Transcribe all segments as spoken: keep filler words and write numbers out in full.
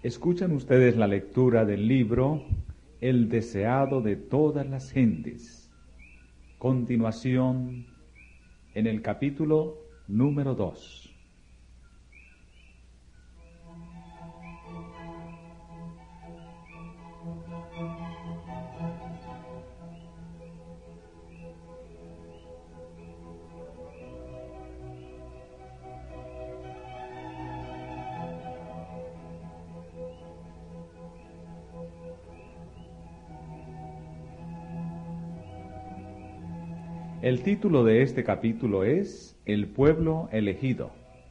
Escuchan ustedes la lectura del libro El deseado de todas las gentes. Continuación en el capítulo número dos. El título de este capítulo es El pueblo elegido.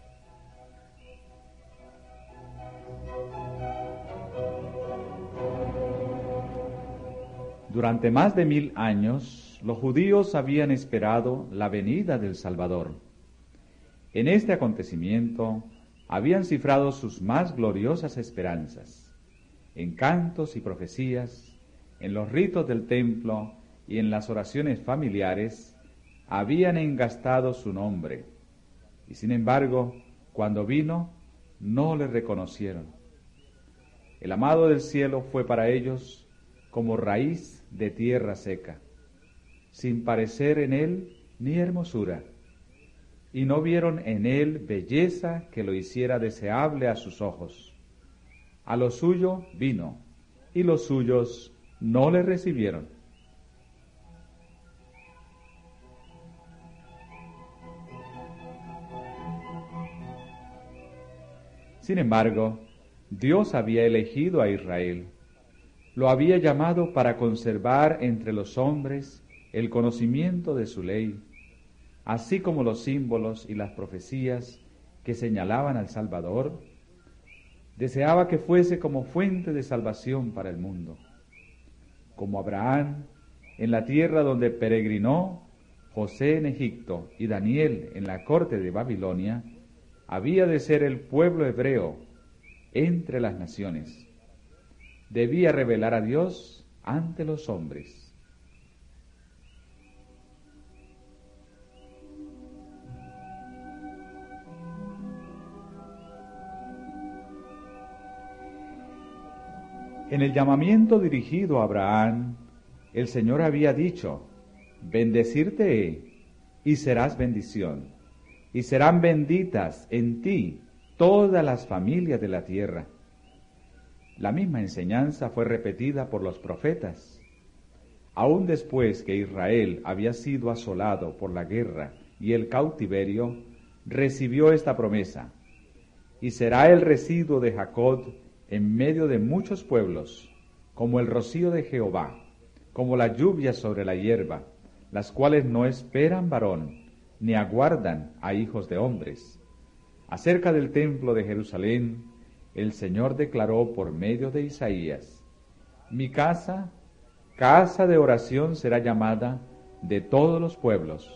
Durante más de mil años, los judíos habían esperado la venida del Salvador. En este acontecimiento habían cifrado sus más gloriosas esperanzas, en cantos y profecías, en los ritos del templo y en las oraciones familiares. Habían engastado su nombre, y sin embargo, cuando vino, no le reconocieron. El amado del cielo fue para ellos como raíz de tierra seca, sin parecer en él ni hermosura, y no vieron en él belleza que lo hiciera deseable a sus ojos. A lo suyo vino, y los suyos no le recibieron. Sin embargo, Dios había elegido a Israel, lo había llamado para conservar entre los hombres el conocimiento de su ley, así como los símbolos y las profecías que señalaban al Salvador. Deseaba que fuese como fuente de salvación para el mundo. Como Abraham, en la tierra donde peregrinó, José en Egipto y Daniel en la corte de Babilonia, había de ser el pueblo hebreo entre las naciones. Debía revelar a Dios ante los hombres. En el llamamiento dirigido a Abraham, el Señor había dicho: bendecirte he, y serás bendición. Y serán benditas en ti todas las familias de la tierra. La misma enseñanza fue repetida por los profetas. Aún después que Israel había sido asolado por la guerra y el cautiverio, recibió esta promesa: y será el residuo de Jacob en medio de muchos pueblos, como el rocío de Jehová, como la lluvia sobre la hierba, las cuales no esperan varón, ni aguardan a hijos de hombres. Acerca del templo de Jerusalén, el Señor declaró por medio de Isaías: mi casa, casa de oración será llamada de todos los pueblos.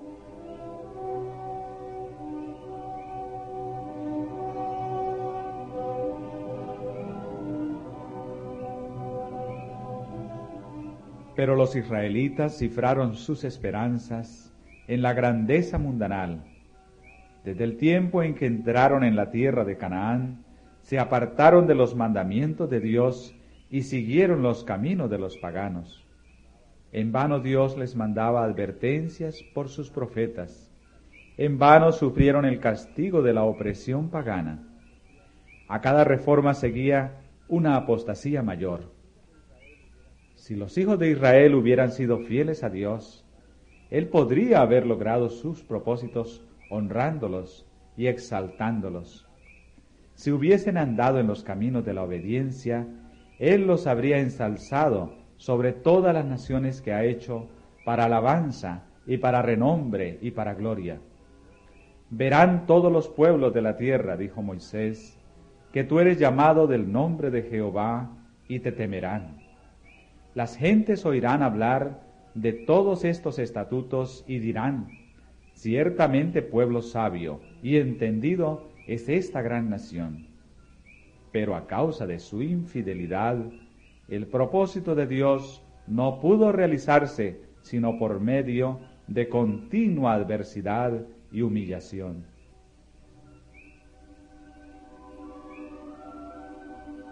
Pero los israelitas cifraron sus esperanzas en la grandeza mundanal. Desde el tiempo en que entraron en la tierra de Canaán, se apartaron de los mandamientos de Dios y siguieron los caminos de los paganos. En vano Dios les mandaba advertencias por sus profetas. En vano sufrieron el castigo de la opresión pagana. A cada reforma seguía una apostasía mayor. Si los hijos de Israel hubieran sido fieles a Dios, Él podría haber logrado sus propósitos honrándolos y exaltándolos. Si hubiesen andado en los caminos de la obediencia, Él los habría ensalzado sobre todas las naciones que ha hecho para alabanza y para renombre y para gloria. Verán todos los pueblos de la tierra, dijo Moisés, que tú eres llamado del nombre de Jehová y te temerán. Las gentes oirán hablar de todos estos estatutos y dirán: ciertamente pueblo sabio y entendido es esta gran nación. Pero a causa de su infidelidad, el propósito de Dios no pudo realizarse sino por medio de continua adversidad y humillación.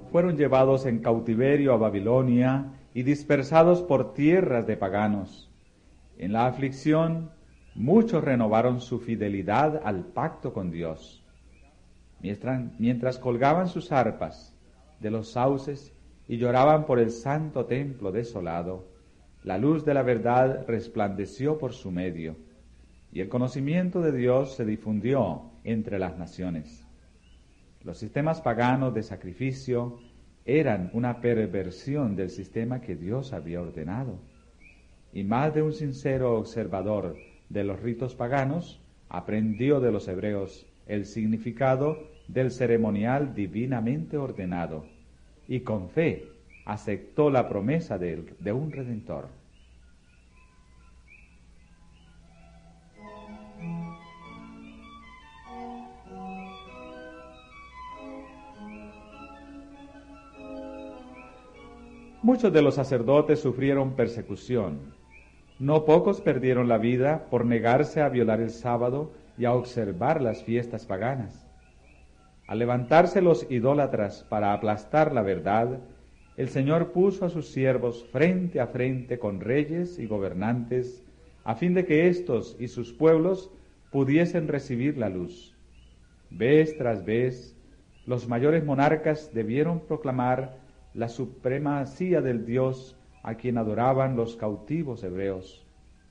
fueron llevados en cautiverio a Babilonia y dispersados por tierras de paganos. En la aflicción, muchos renovaron su fidelidad al pacto con Dios. Mientras, mientras colgaban sus arpas de los sauces y lloraban por el santo templo desolado, la luz de la verdad resplandeció por su medio, y el conocimiento de Dios se difundió entre las naciones. Los sistemas paganos de sacrificio eran una perversión del sistema que Dios había ordenado, y más de un sincero observador de los ritos paganos aprendió de los hebreos el significado del ceremonial divinamente ordenado, y con fe aceptó la promesa de, de un Redentor. Muchos de los sacerdotes sufrieron persecución. No pocos perdieron la vida por negarse a violar el sábado y a observar las fiestas paganas. Al levantarse los idólatras para aplastar la verdad, el Señor puso a sus siervos frente a frente con reyes y gobernantes, a fin de que éstos y sus pueblos pudiesen recibir la luz. Vez tras vez, los mayores monarcas debieron proclamar la supremacía del Dios a quien adoraban los cautivos hebreos.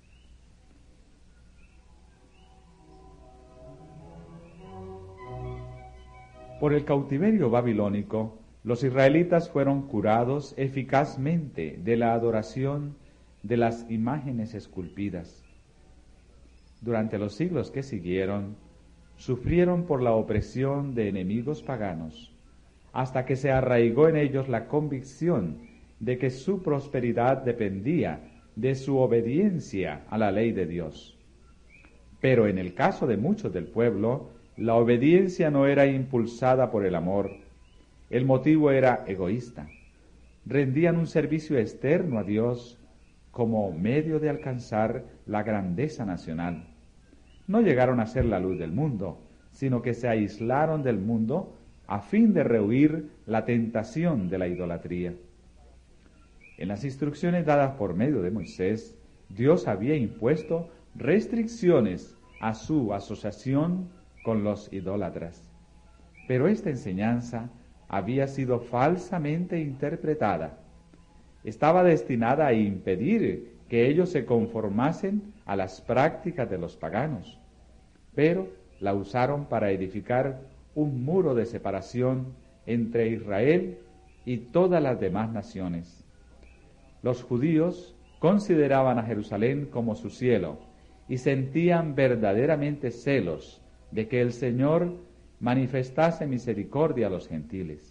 Por el cautiverio babilónico, los israelitas fueron curados eficazmente de la adoración de las imágenes esculpidas. Durante los siglos que siguieron, sufrieron por la opresión de enemigos paganos, hasta que se arraigó en ellos la convicción de que su prosperidad dependía de su obediencia a la ley de Dios. Pero en el caso de muchos del pueblo, la obediencia no era impulsada por el amor. El motivo era egoísta. Rendían un servicio externo a Dios como medio de alcanzar la grandeza nacional. No llegaron a ser la luz del mundo, sino que se aislaron del mundo a fin de rehuir la tentación de la idolatría. En las instrucciones dadas por medio de Moisés, Dios había impuesto restricciones a su asociación con los idólatras. Pero esta enseñanza había sido falsamente interpretada. Estaba destinada a impedir que ellos se conformasen a las prácticas de los paganos, pero la usaron para edificar un muro de separación entre Israel y todas las demás naciones. Los judíos consideraban a Jerusalén como su cielo y sentían verdaderamente celos de que el Señor manifestase misericordia a los gentiles.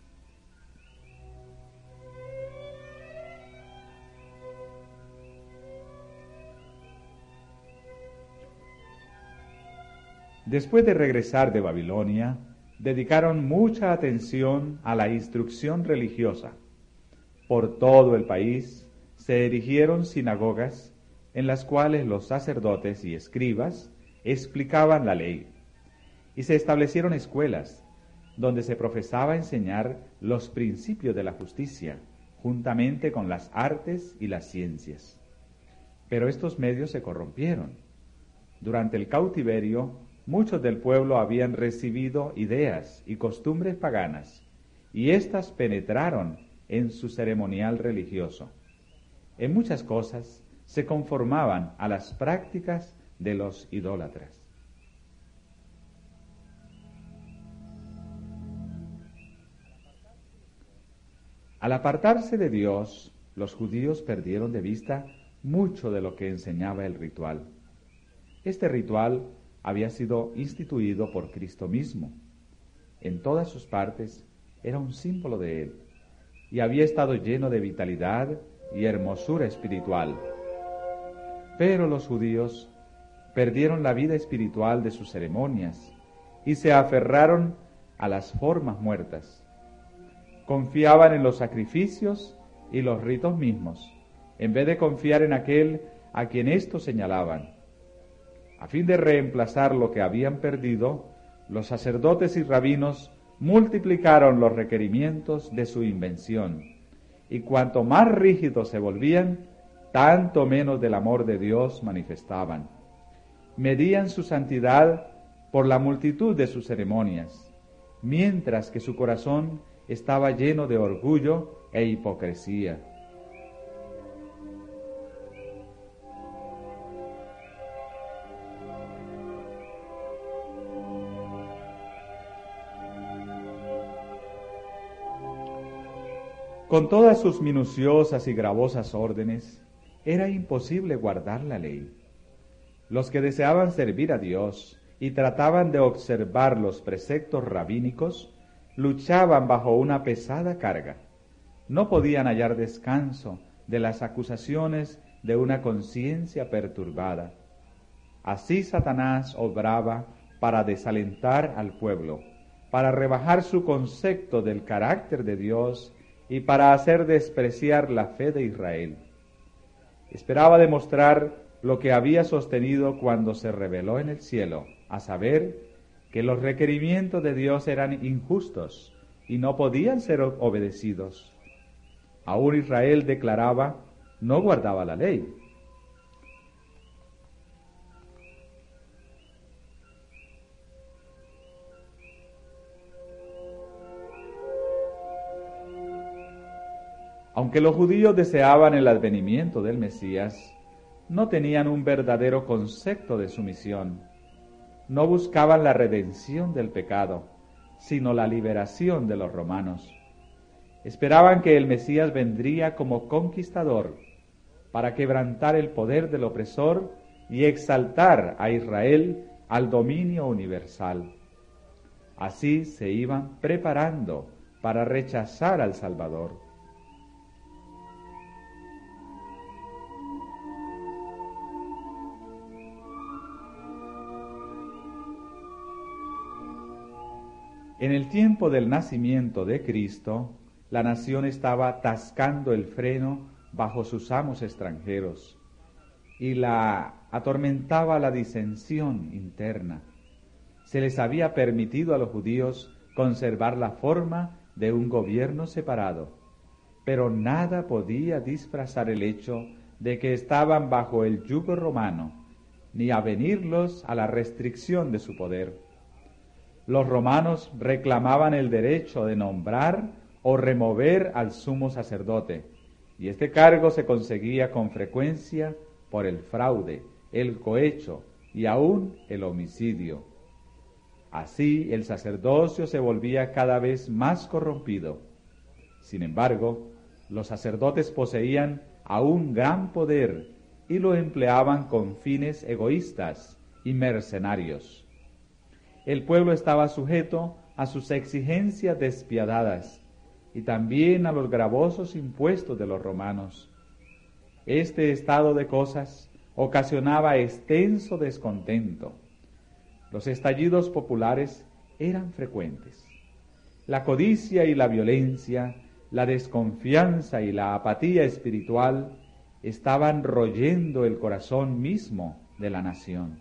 Después de regresar de Babilonia, dedicaron mucha atención a la instrucción religiosa. Por todo el país se erigieron sinagogas en las cuales los sacerdotes y escribas explicaban la ley, y se establecieron escuelas donde se profesaba enseñar los principios de la justicia, juntamente con las artes y las ciencias. Pero estos medios se corrompieron. Durante el cautiverio, muchos del pueblo habían recibido ideas y costumbres paganas, y éstas penetraron en su ceremonial religioso. En muchas cosas se conformaban a las prácticas de los idólatras. Al apartarse de Dios, los judíos perdieron de vista mucho de lo que enseñaba el ritual. Este ritual había sido instituido por Cristo mismo. En todas sus partes era un símbolo de Él, y había estado lleno de vitalidad y hermosura espiritual. Pero los judíos perdieron la vida espiritual de sus ceremonias y se aferraron a las formas muertas. Confiaban en los sacrificios y los ritos mismos, en vez de confiar en aquel a quien éstos señalaban. A fin de reemplazar lo que habían perdido, los sacerdotes y rabinos multiplicaron los requerimientos de su invención, y cuanto más rígidos se volvían, tanto menos del amor de Dios manifestaban. Medían su santidad por la multitud de sus ceremonias, mientras que su corazón estaba lleno de orgullo e hipocresía. Con todas sus minuciosas y gravosas órdenes, era imposible guardar la ley. Los que deseaban servir a Dios y trataban de observar los preceptos rabínicos, luchaban bajo una pesada carga. No podían hallar descanso de las acusaciones de una conciencia perturbada. Así Satanás obraba para desalentar al pueblo, para rebajar su concepto del carácter de Dios y para hacer despreciar la fe de Israel. Esperaba demostrar lo que había sostenido cuando se reveló en el cielo, a saber, que los requerimientos de Dios eran injustos y no podían ser obedecidos. Aún Israel declaraba, no guardaba la ley. Aunque los judíos deseaban el advenimiento del Mesías, no tenían un verdadero concepto de su misión. No buscaban la redención del pecado, sino la liberación de los romanos. Esperaban que el Mesías vendría como conquistador para quebrantar el poder del opresor y exaltar a Israel al dominio universal. Así se iban preparando para rechazar al Salvador. En el tiempo del nacimiento de Cristo, la nación estaba tascando el freno bajo sus amos extranjeros y la atormentaba la disensión interna. Se les había permitido a los judíos conservar la forma de un gobierno separado, pero nada podía disfrazar el hecho de que estaban bajo el yugo romano, ni avenirlos a la restricción de su poder. Los romanos reclamaban el derecho de nombrar o remover al sumo sacerdote, y este cargo se conseguía con frecuencia por el fraude, el cohecho y aún el homicidio. Así el sacerdocio se volvía cada vez más corrompido. Sin embargo, los sacerdotes poseían aún gran poder y lo empleaban con fines egoístas y mercenarios. El pueblo estaba sujeto a sus exigencias despiadadas y también a los gravosos impuestos de los romanos. Este estado de cosas ocasionaba extenso descontento. Los estallidos populares eran frecuentes. La codicia y la violencia, la desconfianza y la apatía espiritual estaban royendo el corazón mismo de la nación.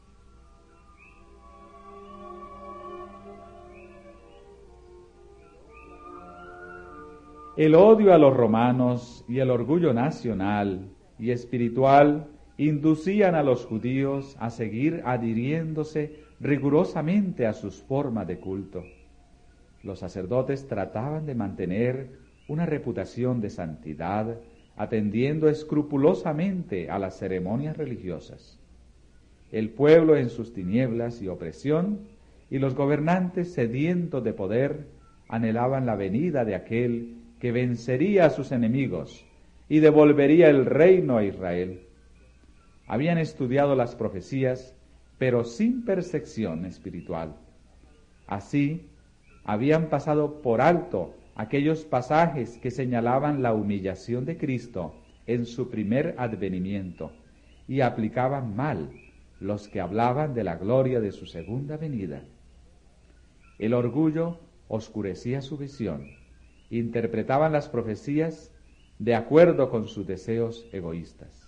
El odio a los romanos y el orgullo nacional y espiritual inducían a los judíos a seguir adhiriéndose rigurosamente a sus formas de culto. Los sacerdotes trataban de mantener una reputación de santidad, atendiendo escrupulosamente a las ceremonias religiosas. El pueblo en sus tinieblas y opresión, y los gobernantes sedientos de poder, anhelaban la venida de aquel que vencería a sus enemigos y devolvería el reino a Israel. Habían estudiado las profecías, pero sin percepción espiritual. Así, habían pasado por alto aquellos pasajes que señalaban la humillación de Cristo en su primer advenimiento, y aplicaban mal los que hablaban de la gloria de su segunda venida. El orgullo oscurecía su visión. Interpretaban las profecías de acuerdo con sus deseos egoístas.